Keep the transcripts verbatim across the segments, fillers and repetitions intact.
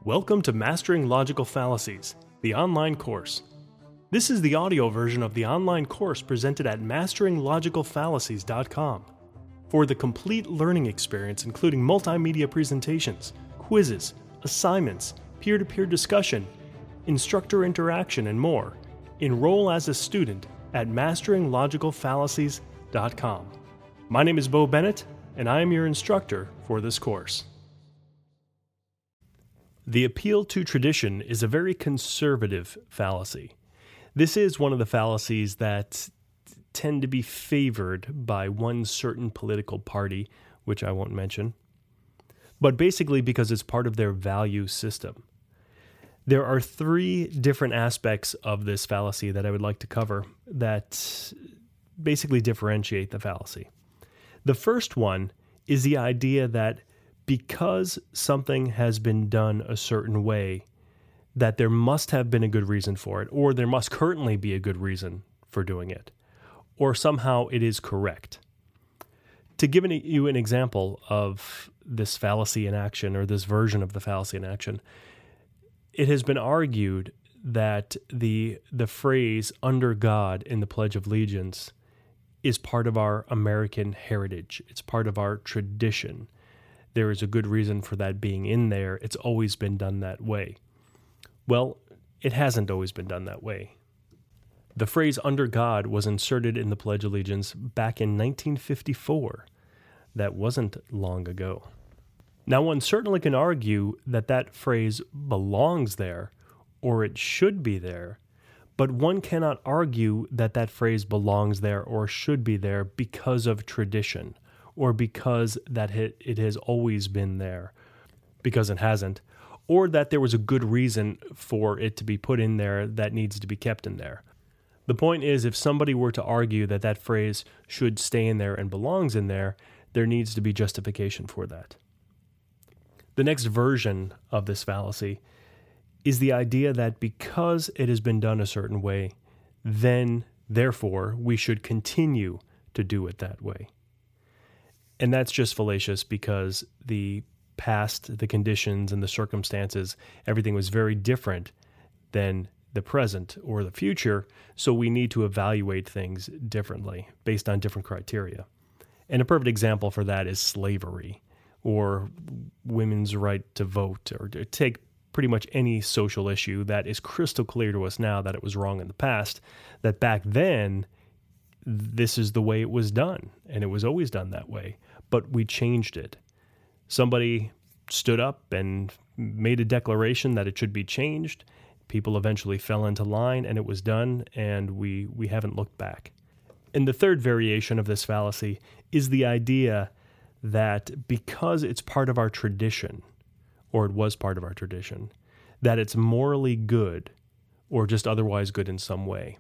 Welcome to Mastering Logical Fallacies, the online course. This is the audio version of the online course presented at mastering logical fallacies dot com. For the complete learning experience, including multimedia presentations, quizzes, assignments, peer-to-peer discussion, instructor interaction, and more, enroll as a student at mastering logical fallacies dot com. My name is Bo Bennett, and I am your instructor for this course. The appeal to tradition is a very conservative fallacy. This is one of the fallacies that tend to be favored by one certain political party, which I won't mention, but basically because it's part of their value system. There are three different aspects of this fallacy that I would like to cover that basically differentiate the fallacy. The first one is the idea that because something has been done a certain way, that there must have been a good reason for it, or there must currently be a good reason for doing it, or somehow it is correct. To give you an example of this fallacy in action, or this version of the fallacy in action, it has been argued that the the phrase "under God" in the Pledge of Allegiance is part of our American heritage. It's part of our tradition. There is a good reason for that being in there. It's always been done that way. Well, it hasn't always been done that way. The phrase "under God" was inserted in the Pledge of Allegiance back in nineteen fifty-four. That wasn't long ago. Now, one certainly can argue that that phrase belongs there, or it should be there, but one cannot argue that that phrase belongs there or should be there because of tradition, or because that it has always been there, because it hasn't, or that there was a good reason for it to be put in there that needs to be kept in there. The point is, if somebody were to argue that that phrase should stay in there and belongs in there, there needs to be justification for that. The next version of this fallacy is the idea that because it has been done a certain way, then, therefore, we should continue to do it that way. And that's just fallacious because the past, the conditions, and the circumstances, everything was very different than the present or the future, so we need to evaluate things differently based on different criteria. And a perfect example for that is slavery, or women's right to vote, or to take pretty much any social issue that is crystal clear to us now that it was wrong in the past, that back then, this is the way it was done, and it was always done that way, but we changed it. Somebody stood up and made a declaration that it should be changed. People eventually fell into line, and it was done, and we, we haven't looked back. And the third variation of this fallacy is the idea that because it's part of our tradition, or it was part of our tradition, that it's morally good, or just otherwise good in some way.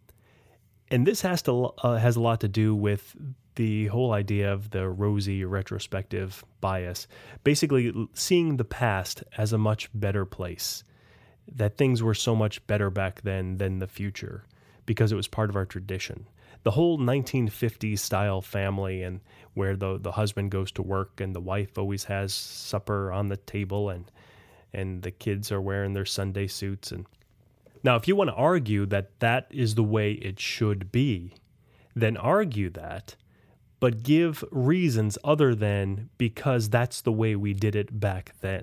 And this has to uh, has a lot to do with the whole idea of the rosy retrospective bias, basically seeing the past as a much better place, that things were so much better back then than the future because it was part of our tradition. The whole nineteen fifties style family, and where the the husband goes to work and the wife always has supper on the table, and and the kids are wearing their Sunday suits. And now, if you want to argue that that is the way it should be, then argue that, but give reasons other than because that's the way we did it back then.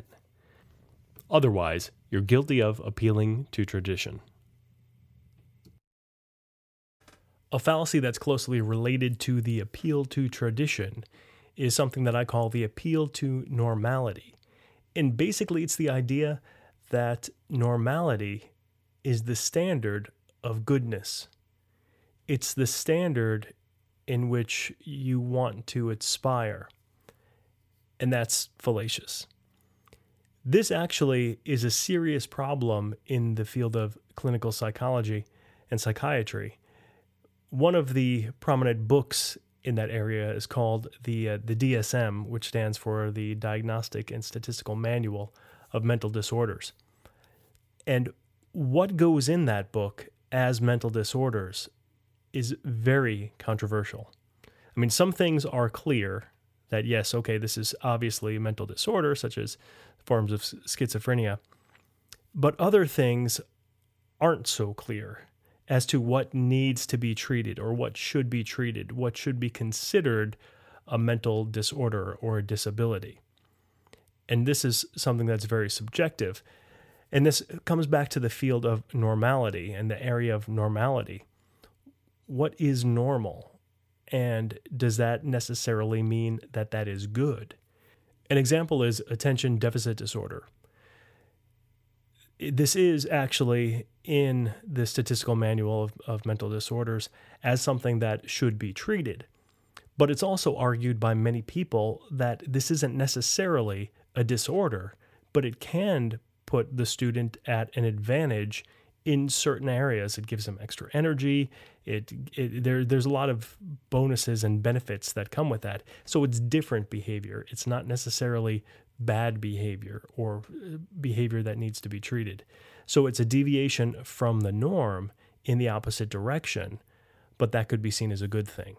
Otherwise, you're guilty of appealing to tradition. A fallacy that's closely related to the appeal to tradition is something that I call the appeal to normality. And basically, it's the idea that normality is the standard of goodness. It's the standard in which you want to aspire. And that's fallacious. This actually is a serious problem in the field of clinical psychology and psychiatry. One of the prominent books in that area is called the uh, the D S M, which stands for the Diagnostic and Statistical Manual of Mental Disorders. And what goes in that book as mental disorders is very controversial. I mean, some things are clear that, yes, okay, this is obviously a mental disorder, such as forms of schizophrenia, but other things aren't so clear as to what needs to be treated or what should be treated, what should be considered a mental disorder or a disability. And this is something that's very subjective. And this comes back to the field of normality and the area of normality. What is normal? And does that necessarily mean that that is good? An example is attention deficit disorder. This is actually in the statistical manual of, of mental disorders as something that should be treated. But it's also argued by many people that this isn't necessarily a disorder, but it can put the student at an advantage in certain areas. It gives them extra energy. It, it there there's a lot of bonuses and benefits that come with that. So it's different behavior. It's not necessarily bad behavior or behavior that needs to be treated. So it's a deviation from the norm in the opposite direction, but that could be seen as a good thing.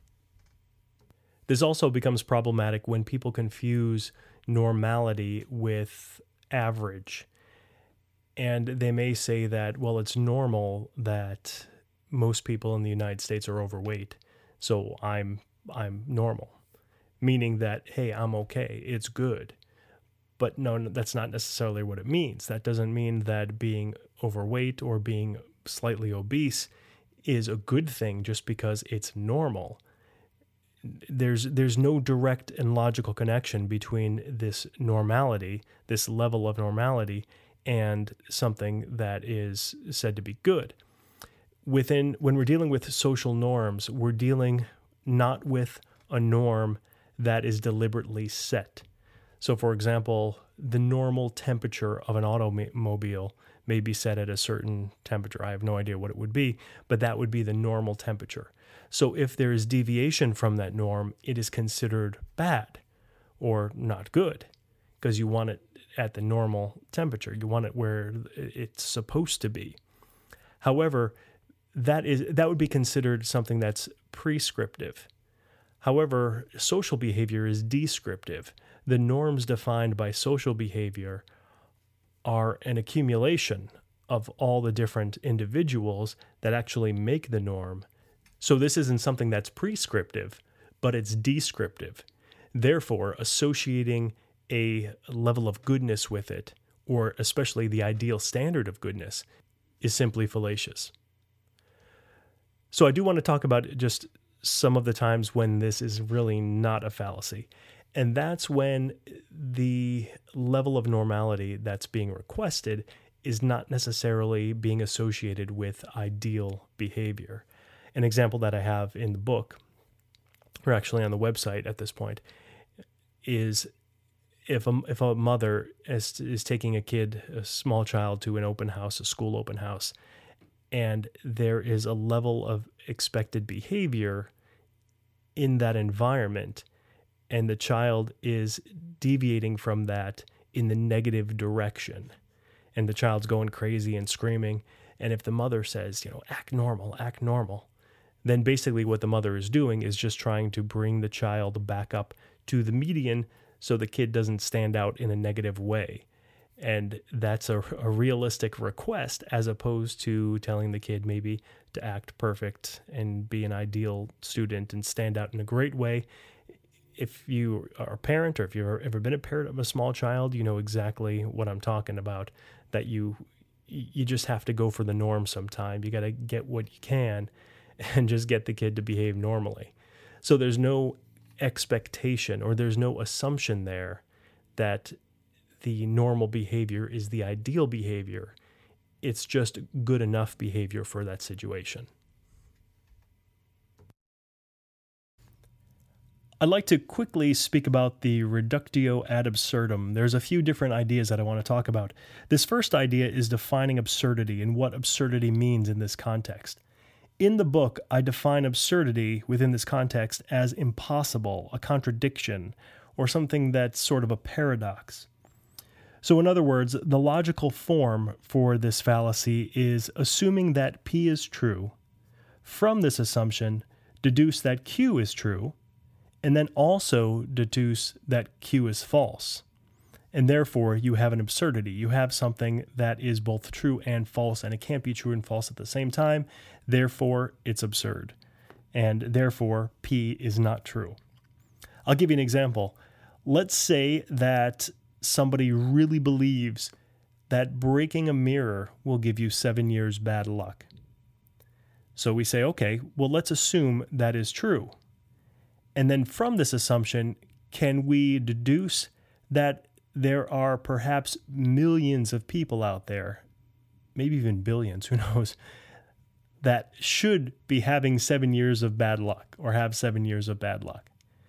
This also becomes problematic when people confuse normality with average. And they may say that, well, it's normal that most people in the United States are overweight, so I'm I'm normal, meaning that, hey, I'm okay, it's good. But no, that's not necessarily what it means. That doesn't mean that being overweight or being slightly obese is a good thing just because it's normal. There's there's no direct and logical connection between this normality, this level of normality, and something that is said to be good. Within when we're dealing with social norms, we're dealing not with a norm that is deliberately set. So, for example, the normal temperature of an automobile may be set at a certain temperature. I have no idea what it would be, but that would be the normal temperature. So if there is deviation from that norm, it is considered bad or not good because you want it at the normal temperature. You want it where it's supposed to be. However, that is that would be considered something that's prescriptive. However, social behavior is descriptive. The norms defined by social behavior are an accumulation of all the different individuals that actually make the norm. So this isn't something that's prescriptive, but it's descriptive. Therefore, associating a level of goodness with it, or especially the ideal standard of goodness, is simply fallacious. So I do want to talk about just some of the times when this is really not a fallacy. And that's when the level of normality that's being requested is not necessarily being associated with ideal behavior. An example that I have in the book, or actually on the website at this point, is if a, if a mother is, is taking a kid, a small child, to an open house, a school open house, and there is a level of expected behavior in that environment, and the child is deviating from that in the negative direction, and the child's going crazy and screaming, and if the mother says, you know, act normal, act normal, then basically what the mother is doing is just trying to bring the child back up to the median so the kid doesn't stand out in a negative way. And that's a, a realistic request as opposed to telling the kid maybe to act perfect and be an ideal student and stand out in a great way. If you are a parent or if you've ever been a parent of a small child, you know exactly what I'm talking about, that you you just have to go for the norm sometime. You got to get what you can and just get the kid to behave normally. So there's no expectation or there's no assumption there that the normal behavior is the ideal behavior. It's just good enough behavior for that situation. I'd like to quickly speak about the reductio ad absurdum. There's a few different ideas that I want to talk about. This first idea is defining absurdity and what absurdity means in this context. In the book, I define absurdity within this context as impossible, a contradiction, or something that's sort of a paradox. So in other words, the logical form for this fallacy is assuming that P is true, from this assumption, deduce that Q is true, and then also deduce that Q is false. And therefore, you have an absurdity. You have something that is both true and false, and it can't be true and false at the same time. Therefore, it's absurd. And therefore, P is not true. I'll give you an example. Let's say that somebody really believes that breaking a mirror will give you seven years bad luck. So we say, okay, well, let's assume that is true. And then from this assumption, can we deduce that there are perhaps millions of people out there, maybe even billions, who knows, that should be having seven years of bad luck or have seven years of bad luck?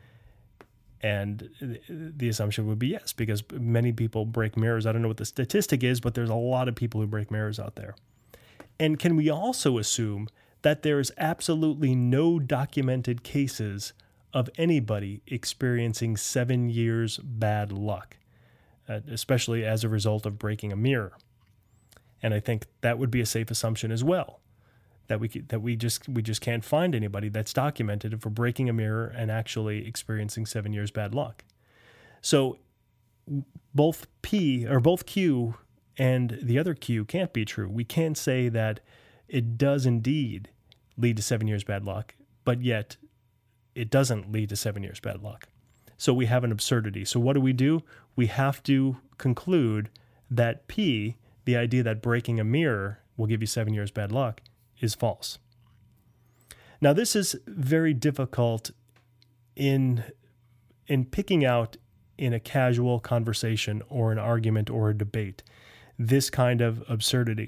And the assumption would be yes, because many people break mirrors. I don't know what the statistic is, but there's a lot of people who break mirrors out there. And can we also assume that there is absolutely no documented cases of anybody experiencing seven years bad luck, uh, especially as a result of breaking a mirror? And I think that would be a safe assumption as well, that we that we just we just can't find anybody that's documented for breaking a mirror and actually experiencing seven years bad luck. So both P or both Q and the other Q can't be true. We can't say that it does indeed lead to seven years bad luck, but yet it doesn't lead to seven years bad luck. So we have an absurdity. So what do we do? We have to conclude that P, the idea that breaking a mirror will give you seven years bad luck, is false. Now, this is very difficult in, in picking out in a casual conversation or an argument or a debate, this kind of absurdity.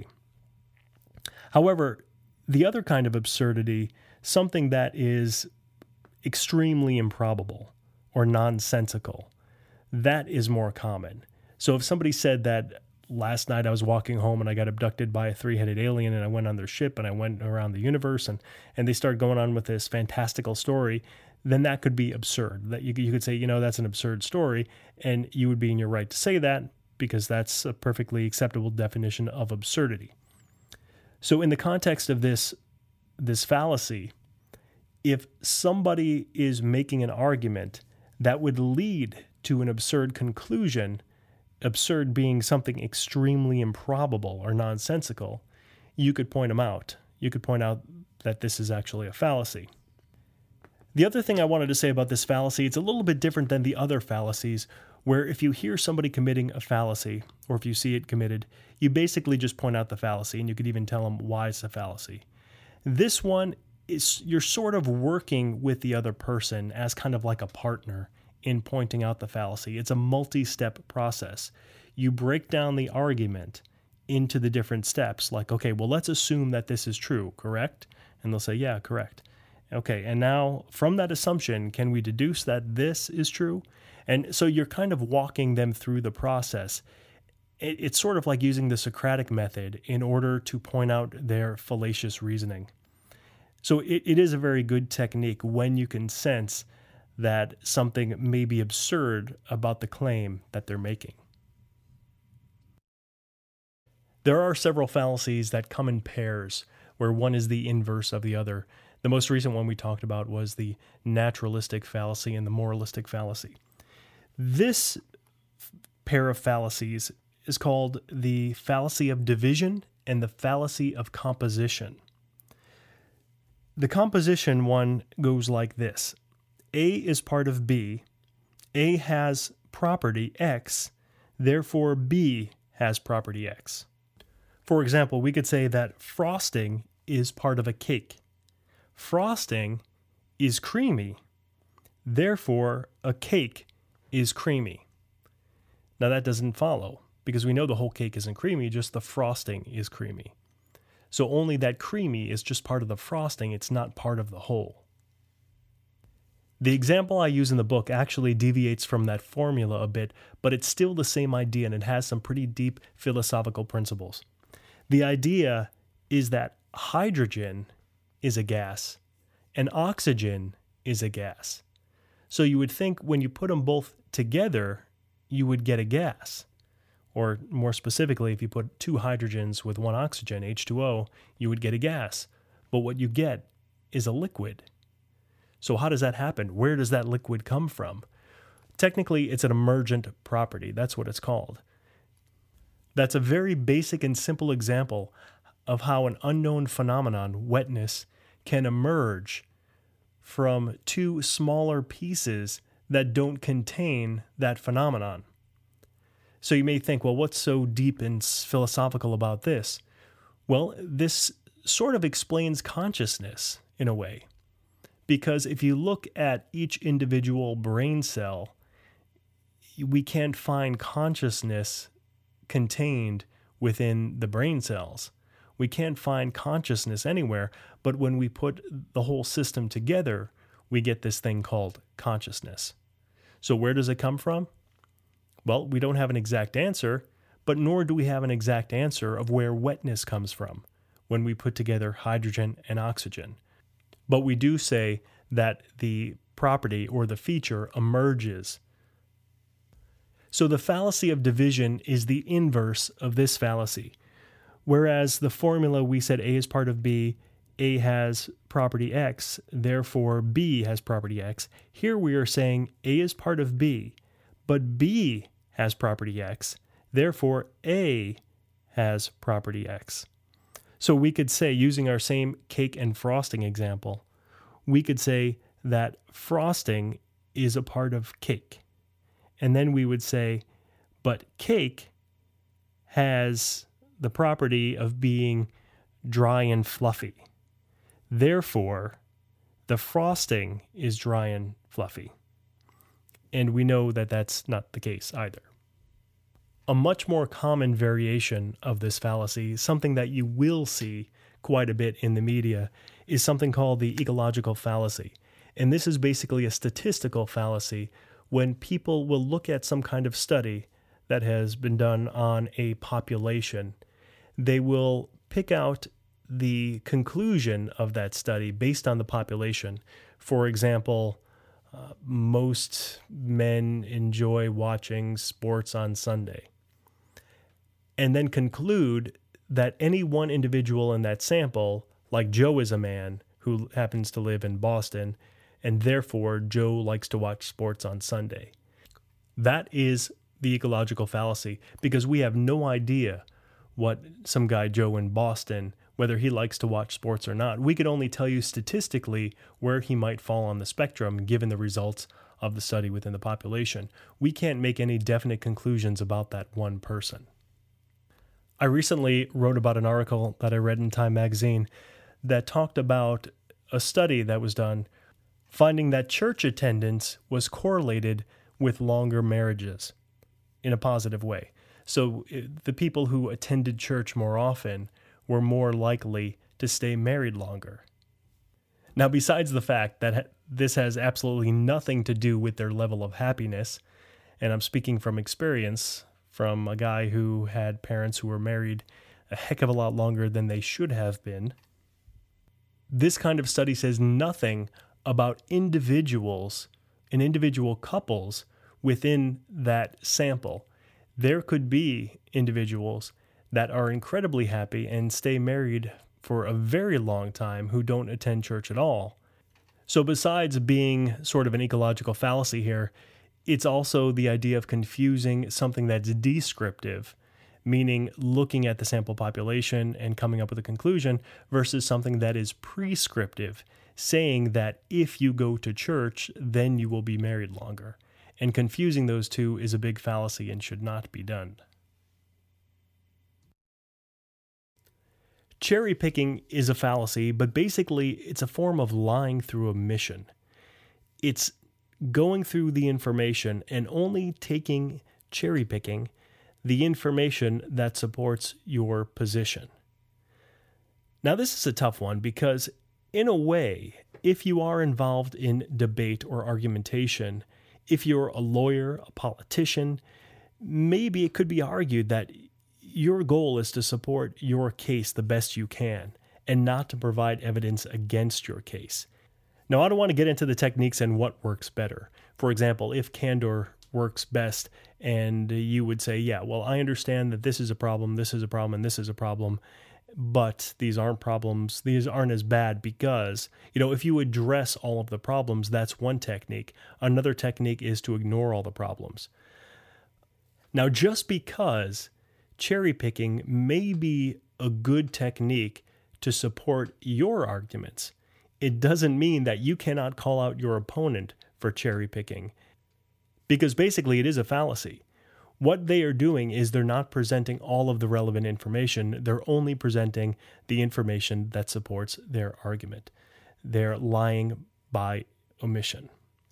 However, the other kind of absurdity, something that is extremely improbable or nonsensical, that is more common. So if somebody said that last night I was walking home and I got abducted by a three-headed alien and I went on their ship and I went around the universe and, and they started going on with this fantastical story, then that could be absurd. That you, you could say, you know, that's an absurd story, and you would be in your right to say that because that's a perfectly acceptable definition of absurdity. So in the context of this, this fallacy, if somebody is making an argument that would lead to an absurd conclusion, absurd being something extremely improbable or nonsensical, you could point them out. You could point out that this is actually a fallacy. The other thing I wanted to say about this fallacy, it's a little bit different than the other fallacies, where if you hear somebody committing a fallacy, or if you see it committed, you basically just point out the fallacy, and you could even tell them why it's a fallacy. This one is, you're sort of working with the other person as kind of like a partner in pointing out the fallacy. It's a multi-step process. You break down the argument into the different steps, like, okay, well, let's assume that this is true, correct? And they'll say, yeah, correct. Okay, and now from that assumption, can we deduce that this is true? And so you're kind of walking them through the process. It, it's sort of like using the Socratic method in order to point out their fallacious reasoning. So it, it is a very good technique when you can sense that something may be absurd about the claim that they're making. There are several fallacies that come in pairs, where one is the inverse of the other. The most recent one we talked about was the naturalistic fallacy and the moralistic fallacy. This pair of fallacies is called the fallacy of division and the fallacy of composition. The composition one goes like this. A is part of B. A has property X, therefore B has property X. For example, we could say that frosting is part of a cake. Frosting is creamy, therefore a cake is creamy. Now that doesn't follow, because we know the whole cake isn't creamy, just the frosting is creamy. So only that creamy is just part of the frosting, it's not part of the whole. The example I use in the book actually deviates from that formula a bit, but it's still the same idea and it has some pretty deep philosophical principles. The idea is that hydrogen is a gas and oxygen is a gas. So you would think when you put them both together, you would get a gas. Or more specifically, if you put two hydrogens with one oxygen, H two O, you would get a gas. But what you get is a liquid. So how does that happen? Where does that liquid come from? Technically, it's an emergent property. That's what it's called. That's a very basic and simple example of how an unknown phenomenon, wetness, can emerge from two smaller pieces that don't contain that phenomenon. So you may think, well, what's so deep and philosophical about this? Well, this sort of explains consciousness in a way. Because if you look at each individual brain cell, we can't find consciousness contained within the brain cells. We can't find consciousness anywhere, but when we put the whole system together, we get this thing called consciousness. So where does it come from? Well, we don't have an exact answer, but nor do we have an exact answer of where wetness comes from when we put together hydrogen and oxygen. But we do say that the property or the feature emerges. So the fallacy of division is the inverse of this fallacy. Whereas the formula we said A is part of B, A has property X, therefore B has property X. Here we are saying A is part of B, but B has property X, therefore A has property X. So we could say, using our same cake and frosting example, we could say that frosting is a part of cake. And then we would say, but cake has the property of being dry and fluffy. Therefore, the frosting is dry and fluffy. And we know that that's not the case either. A much more common variation of this fallacy, something that you will see quite a bit in the media, is something called the ecological fallacy. And this is basically a statistical fallacy when people will look at some kind of study that has been done on a population. They will pick out the conclusion of that study based on the population. For example, uh, most men enjoy watching sports on Sunday. And then conclude that any one individual in that sample, like Joe is a man who happens to live in Boston, and therefore Joe likes to watch sports on Sunday. That is the ecological fallacy, because we have no idea what some guy Joe in Boston, whether he likes to watch sports or not. We could only tell you statistically where he might fall on the spectrum given the results of the study within the population. We can't make any definite conclusions about that one person. I recently wrote about an article that I read in Time magazine that talked about a study that was done finding that church attendance was correlated with longer marriages in a positive way. So the people who attended church more often were more likely to stay married longer. Now, besides the fact that this has absolutely nothing to do with their level of happiness, and I'm speaking from experience, from a guy who had parents who were married a heck of a lot longer than they should have been, this kind of study says nothing about individuals and individual couples within that sample. There could be individuals that are incredibly happy and stay married for a very long time who don't attend church at all. So besides being sort of an ecological fallacy here, it's also the idea of confusing something that's descriptive, meaning looking at the sample population and coming up with a conclusion, versus something that is prescriptive, saying that if you go to church, then you will be married longer. And confusing those two is a big fallacy and should not be done. Cherry picking is a fallacy, but basically it's a form of lying through omission. It's going through the information and only taking, cherry picking, the information that supports your position. Now, this is a tough one because, in a way, if you are involved in debate or argumentation, if you're a lawyer, a politician, maybe it could be argued that your goal is to support your case the best you can and not to provide evidence against your case. Now, I don't want to get into the techniques and what works better. For example, if candor works best and you would say, yeah, well, I understand that this is a problem, this is a problem, and this is a problem, but these aren't problems, these aren't as bad because, you know, if you address all of the problems, that's one technique. Another technique is to ignore all the problems. Now, just because cherry picking may be a good technique to support your arguments, it doesn't mean that you cannot call out your opponent for cherry picking, because basically it is a fallacy. What they are doing is they're not presenting all of the relevant information. They're only presenting the information that supports their argument. They're lying by omission.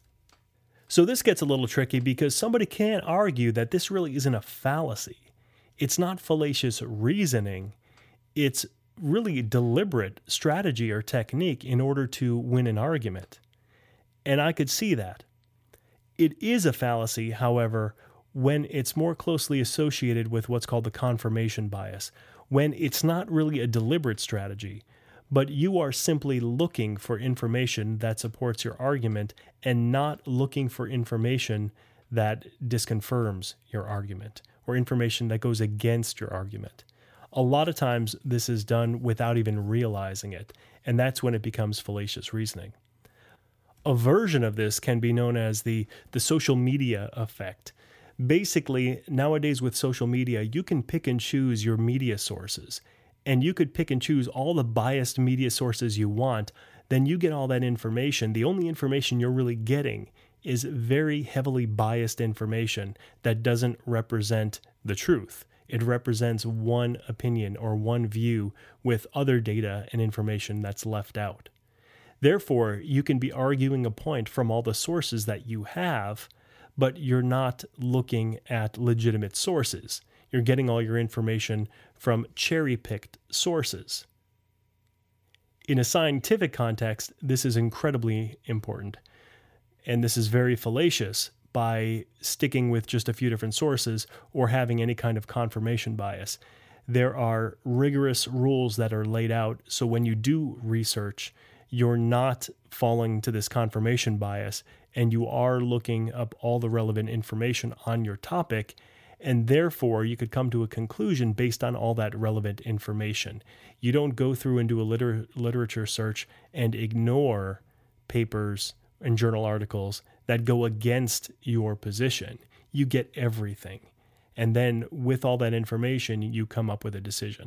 So this gets a little tricky because somebody can't argue that this really isn't a fallacy. It's not fallacious reasoning. It's really deliberate strategy or technique in order to win an argument. And I could see that. It is a fallacy, however, when it's more closely associated with what's called the confirmation bias, when it's not really a deliberate strategy, but you are simply looking for information that supports your argument and not looking for information that disconfirms your argument or information that goes against your argument. A lot of times this is done without even realizing it, and that's when it becomes fallacious reasoning. A version of this can be known as the, the social media effect. Basically, nowadays with social media, you can pick and choose your media sources, and you could pick and choose all the biased media sources you want. Then you get all that information. The only information you're really getting is very heavily biased information that doesn't represent the truth. It represents one opinion or one view with other data and information that's left out. Therefore, you can be arguing a point from all the sources that you have, but you're not looking at legitimate sources. You're getting all your information from cherry-picked sources. In a scientific context, this is incredibly important, and this is very fallacious by sticking with just a few different sources or having any kind of confirmation bias. There are rigorous rules that are laid out, so when you do research, you're not falling to this confirmation bias, and you are looking up all the relevant information on your topic, and therefore you could come to a conclusion based on all that relevant information. You don't go through and do a liter- literature search and ignore papers and journal articles that go against your position. You get everything. And then with all that information, you come up with a decision.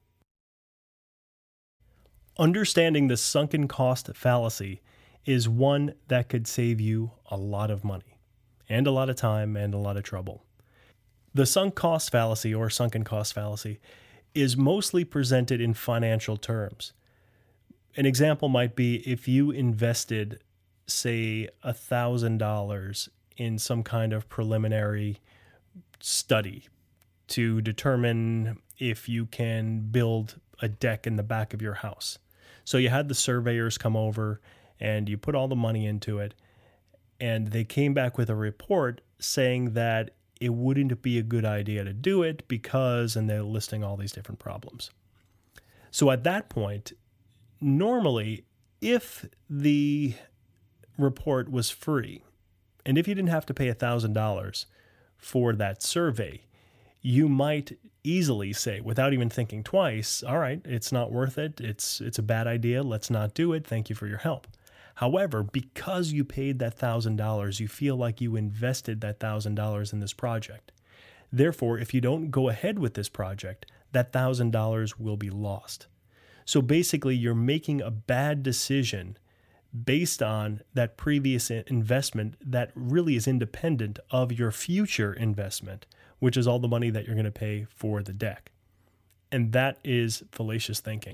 Understanding the sunken cost fallacy is one that could save you a lot of money and a lot of time and a lot of trouble. The sunk cost fallacy or sunken cost fallacy is mostly presented in financial terms. An example might be if you invested, say, one thousand dollars in some kind of preliminary study to determine if you can build a deck in the back of your house. So you had the surveyors come over and you put all the money into it, and they came back with a report saying that it wouldn't be a good idea to do it because, and they're listing all these different problems. So at that point, normally, if the report was free, and if you didn't have to pay one thousand dollars for that survey, you might easily say, without even thinking twice, all right, it's not worth it, it's it's a bad idea, let's not do it, thank you for your help. However, because you paid that one thousand dollars, you feel like you invested that one thousand dollars in this project. Therefore, if you don't go ahead with this project, that one thousand dollars will be lost. So basically, you're making a bad decision based on that previous investment that really is independent of your future investment, which is all the money that you're going to pay for the deck. And that is fallacious thinking.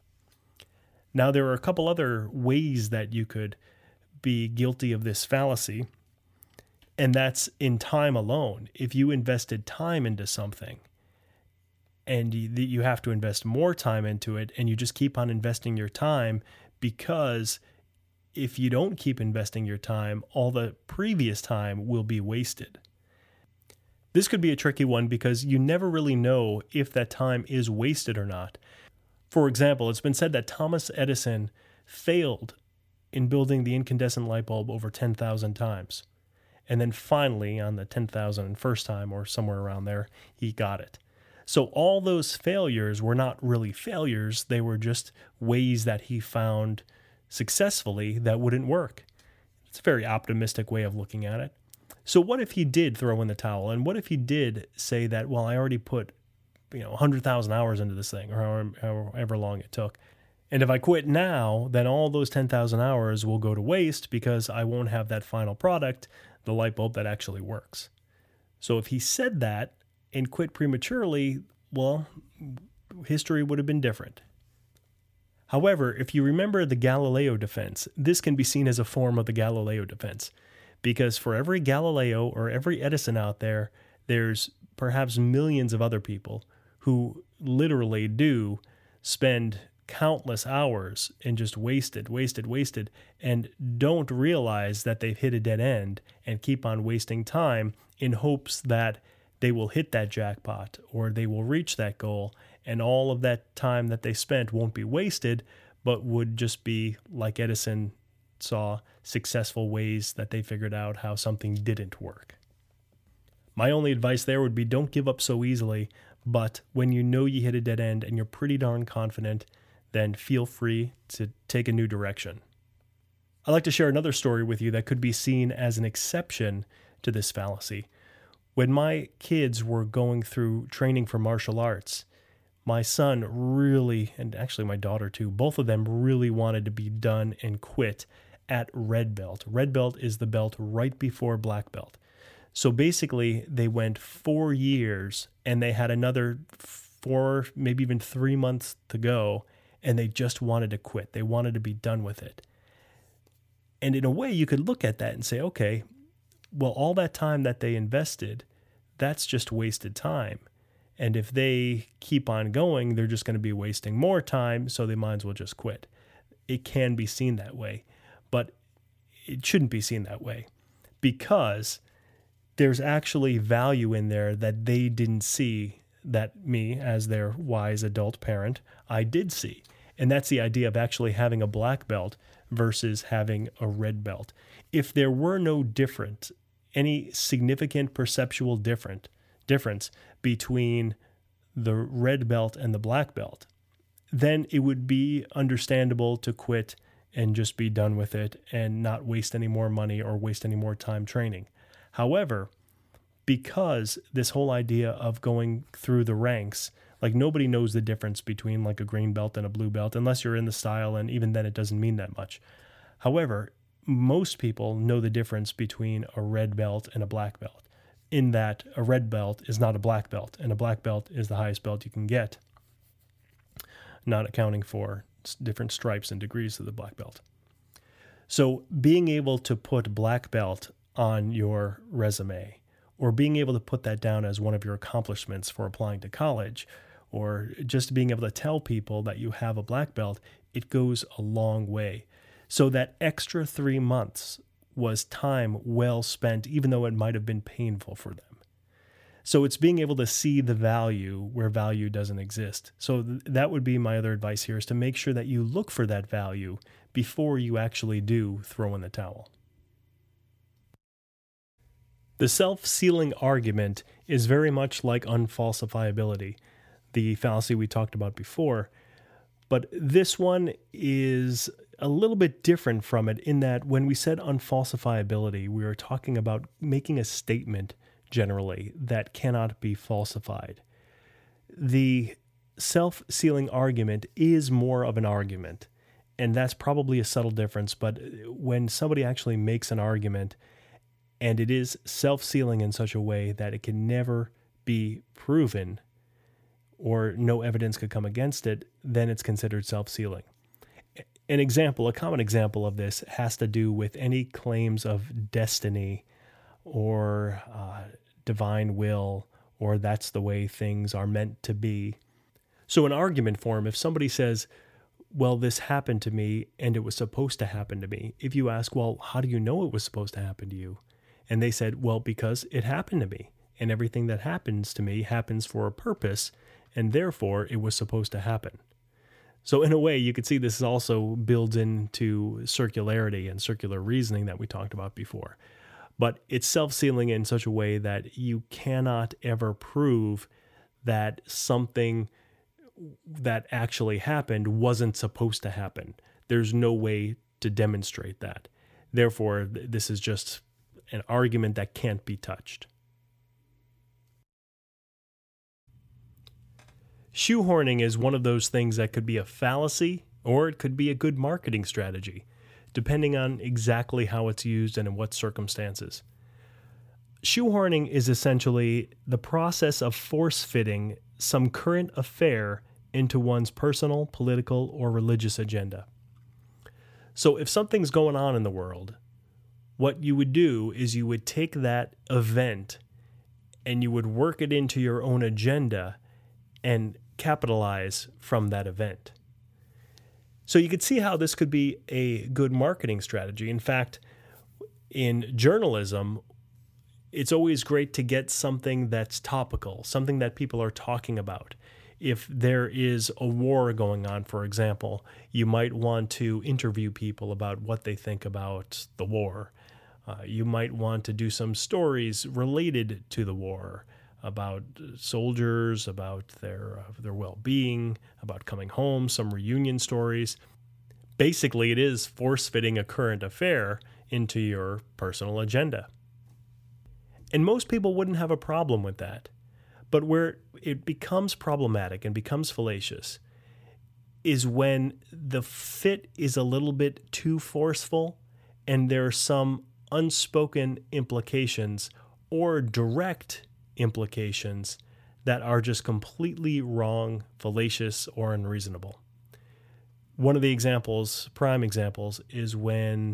Now, there are a couple other ways that you could be guilty of this fallacy, and that's in time alone. If you invested time into something and you, you have to invest more time into it, and you just keep on investing your time, because if you don't keep investing your time, all the previous time will be wasted. This could be a tricky one because you never really know if that time is wasted or not. For example, it's been said that Thomas Edison failed in building the incandescent light bulb over ten thousand times. And then finally, on the ten thousand first time or somewhere around there, he got it. So all those failures were not really failures. They were just ways that he found successfully that wouldn't work. It's a very optimistic way of looking at it. So what if he did throw in the towel? And what if he did say that, well, I already put, you know, one hundred thousand hours into this thing, or however, however long it took. And if I quit now, then all those ten thousand hours will go to waste because I won't have that final product, the light bulb that actually works. So if he said that and quit prematurely, well, history would have been different. However, if you remember the Galileo defense, this can be seen as a form of the Galileo defense, because for every Galileo or every Edison out there, there's perhaps millions of other people who literally do spend countless hours and just wasted, wasted, wasted, and don't realize that they've hit a dead end and keep on wasting time in hopes that they will hit that jackpot or they will reach that goal, and all of that time that they spent won't be wasted, but would just be, like Edison saw, successful ways that they figured out how something didn't work. My only advice there would be don't give up so easily, but when you know you hit a dead end and you're pretty darn confident, then feel free to take a new direction. I'd like to share another story with you that could be seen as an exception to this fallacy. When my kids were going through training for martial arts, my son really, and actually my daughter too, both of them really wanted to be done and quit at red belt. Red belt is the belt right before black belt. So basically, they went four years and they had another four, maybe even three months to go, and they just wanted to quit. They wanted to be done with it. And in a way, you could look at that and say, okay, well, all that time that they invested, that's just wasted time. And if they keep on going, they're just going to be wasting more time, so they might as well just quit. It can be seen that way, but it shouldn't be seen that way, because there's actually value in there that they didn't see, that me, as their wise adult parent, I did see. And that's the idea of actually having a black belt versus having a red belt. If there were no different, any significant perceptual different difference between the red belt and the black belt, then it would be understandable to quit and just be done with it and not waste any more money or waste any more time training. However, because this whole idea of going through the ranks, like nobody knows the difference between like a green belt and a blue belt unless you're in the style, and even then it doesn't mean that much. However, most people know the difference between a red belt and a black belt, in that a red belt is not a black belt, and a black belt is the highest belt you can get, not accounting for different stripes and degrees of the black belt. So being able to put black belt on your resume, or being able to put that down as one of your accomplishments for applying to college, or just being able to tell people that you have a black belt, it goes a long way. So that extra three months was time well spent, even though it might have been painful for them. So it's being able to see the value where value doesn't exist. So th- that would be my other advice here, is to make sure that you look for that value before you actually do throw in the towel. The self-sealing argument is very much like unfalsifiability, the fallacy we talked about before. But this one is a little bit different from it in that when we said unfalsifiability, we were talking about making a statement generally that cannot be falsified. The self-sealing argument is more of an argument, and that's probably a subtle difference. But when somebody actually makes an argument and it is self-sealing in such a way that it can never be proven or no evidence could come against it, then it's considered self-sealing. An example, a common example of this has to do with any claims of destiny or uh, divine will, or that's the way things are meant to be. So in argument form, if somebody says, well, this happened to me and it was supposed to happen to me, if you ask, well, how do you know it was supposed to happen to you? And they said, well, because it happened to me, and everything that happens to me happens for a purpose, and therefore it was supposed to happen. So in a way, you could see this also builds into circularity and circular reasoning that we talked about before. But it's self-sealing in such a way that you cannot ever prove that something that actually happened wasn't supposed to happen. There's no way to demonstrate that. Therefore, th- this is just an argument that can't be touched. Shoehorning is one of those things that could be a fallacy or it could be a good marketing strategy, depending on exactly how it's used and in what circumstances. Shoehorning is essentially the process of force-fitting some current affair into one's personal, political, or religious agenda. So if something's going on in the world, what you would do is you would take that event and you would work it into your own agenda and capitalize from that event. So you could see how this could be a good marketing strategy. In fact, in journalism, it's always great to get something that's topical, something that people are talking about. If there is a war going on, for example, you might want to interview people about what they think about the war. Uh, you might want to do some stories related to the war, about soldiers, about their uh, their well-being, about coming home, some reunion stories. Basically, it is force-fitting a current affair into your personal agenda. And most people wouldn't have a problem with that. But where it becomes problematic and becomes fallacious is when the fit is a little bit too forceful and there are some unspoken implications or direct implications that are just completely wrong, fallacious, or unreasonable. One of the examples, prime examples, is when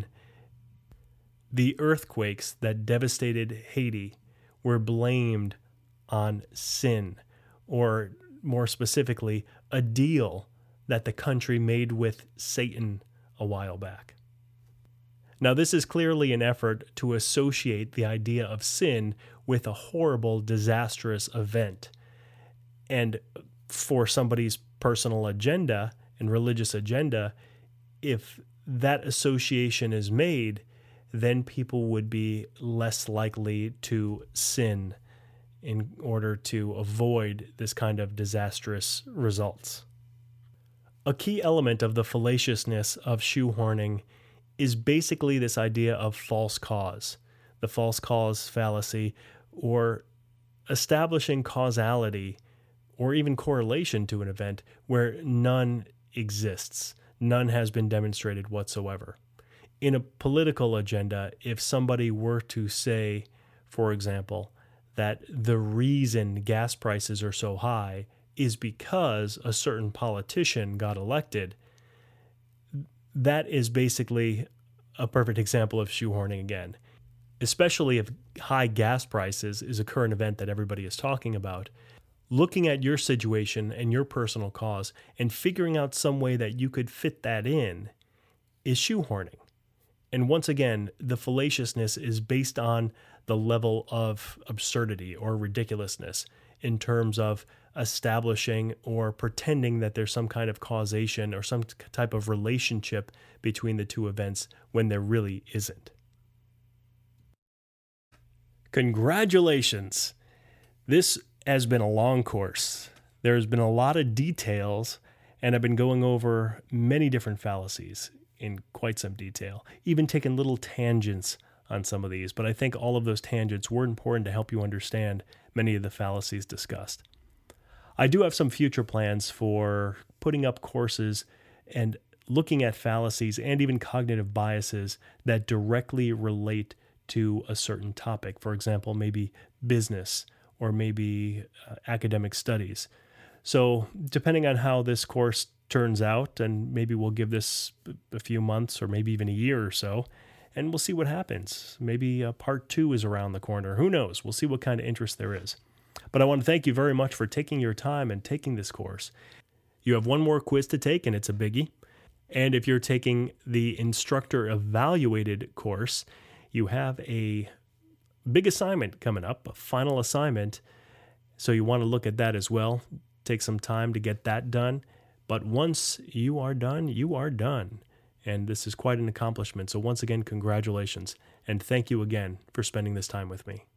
the earthquakes that devastated Haiti were blamed on sin, or more specifically, a deal that the country made with Satan a while back. Now, this is clearly an effort to associate the idea of sin with a horrible, disastrous event. And for somebody's personal agenda and religious agenda, if that association is made, then people would be less likely to sin in order to avoid this kind of disastrous results. A key element of the fallaciousness of shoehorning is basically this idea of false cause, the false cause fallacy, or establishing causality or even correlation to an event where none exists, none has been demonstrated whatsoever. In a political agenda, if somebody were to say, for example, that the reason gas prices are so high is because a certain politician got elected, that is basically a perfect example of shoehorning again. Especially if high gas prices is a current event that everybody is talking about. Looking at your situation and your personal cause and figuring out some way that you could fit that in is shoehorning. And once again, the fallaciousness is based on the level of absurdity or ridiculousness in terms of establishing or pretending that there's some kind of causation or some type of relationship between the two events when there really isn't. Congratulations! This has been a long course. There's been a lot of details, and I've been going over many different fallacies in quite some detail, even taking little tangents on some of these, but I think all of those tangents were important to help you understand many of the fallacies discussed. I do have some future plans for putting up courses and looking at fallacies and even cognitive biases that directly relate to a certain topic. For example, maybe business or maybe uh, academic studies. So depending on how this course turns out, and maybe we'll give this a few months or maybe even a year or so, and we'll see what happens. Maybe uh, part two is around the corner. Who knows? We'll see what kind of interest there is. But I want to thank you very much for taking your time and taking this course. You have one more quiz to take, and it's a biggie. And if you're taking the instructor evaluated course, you have a big assignment coming up, a final assignment. So you want to look at that as well. Take some time to get that done. But once you are done, you are done. And this is quite an accomplishment. So once again, congratulations. And thank you again for spending this time with me.